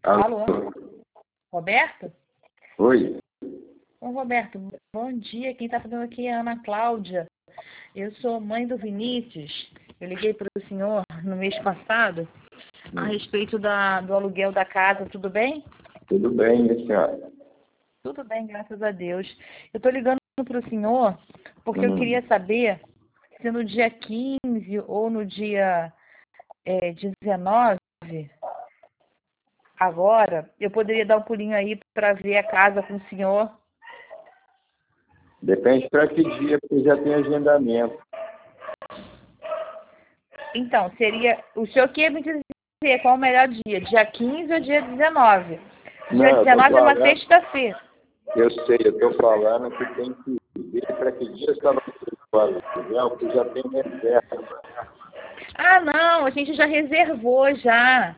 Alô, Alô? Roberto? Oi? Ô, Roberto, bom dia. Quem está falando aqui é a Ana Cláudia. Eu sou mãe do Vinícius. Eu liguei para o senhor no mês passado a respeito do aluguel da casa. Tudo bem? Tudo bem, minha senhora? Tudo bem, graças a Deus. Eu estou ligando para o senhor porque eu queria saber se no dia 15 ou no dia 19, agora, eu poderia dar um pulinho aí para ver a casa com o senhor. Depende para que dia, porque já tem agendamento. Então, seria... O senhor quer me dizer qual é o melhor dia? Dia 15 ou dia 19? Dia Não, eu tô 19 é uma falando, sexta-feira. eu sei, eu estou falando que tem que ver para que dia estava preocupado, porque já tem reserva. Ah, não, a gente já reservou já.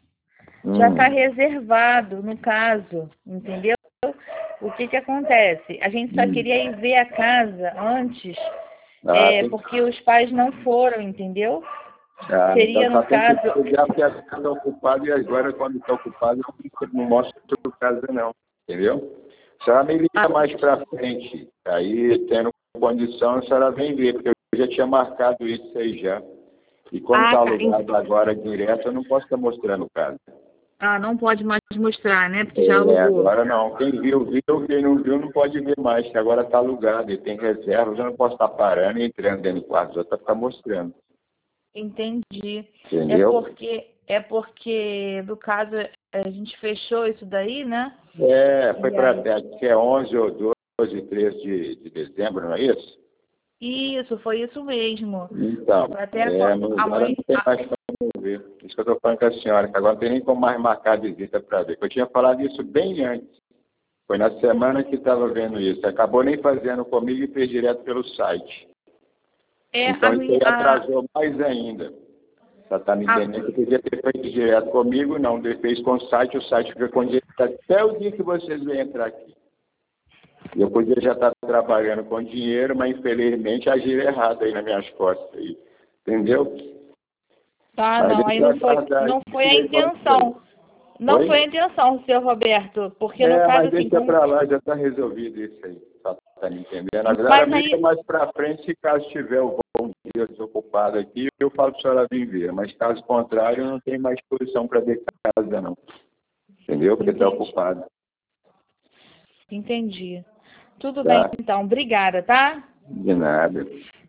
Já está reservado, no caso, entendeu? O que acontece? A gente só queria ir ver a casa antes, Tem porque os pais não foram, entendeu? então Seria, só no tem que caso... estudar porque a casa está ocupada e agora quando está ocupada não mostra a casa não, entendeu? A senhora me liga mais para frente, aí tendo condição a senhora vem ver, porque eu já tinha marcado isso aí já. E como está tá. alugado agora direto, eu não posso estar mostrando casa. Ah, não pode mais mostrar, né? Porque já alugou. Agora não. Quem viu, viu. Quem não viu, não pode ver mais, que agora está alugado. E tem reserva, eu já não posso estar parando e entrando dentro do quarto, já está mostrando. Entendi. Entendeu? É porque, no caso, a gente fechou isso daí, né? Foi E para aí... que é 11 ou 12, 13 de dezembro, não é isso? Isso, foi isso mesmo. Então, Até a agora mãe... não tem mais como ver. Isso que eu estou falando com a senhora, que agora não tem nem como mais marcar a visita para ver. Eu tinha falado isso bem antes. Foi na semana que estava vendo isso. Acabou nem fazendo comigo e fez direto pelo site. Então isso aí atrasou mais ainda. Você está me entendendo que podia ter feito direto comigo, não. Fez com o site fica com dinheiro até o dia que vocês vêm entrar aqui. Eu podia já estar trabalhando com dinheiro, mas infelizmente agiram errado aí nas minhas costas. Aí. Entendeu? Tá, Mas não, aí não foi a intenção. Não foi a intenção, senhor Roberto, porque no caso, mas assim, deixa para lá, já está resolvido isso aí. Tá me entendendo? Agora mas aí... liga mais para frente, se caso tiver o bom dia desocupado aqui, eu falo para a senhora vir ver. Mas caso contrário, não tem mais posição para ver casa, não. Entendeu? Porque está ocupado. Entendi. Tudo bem, então. Obrigada, tá? De nada.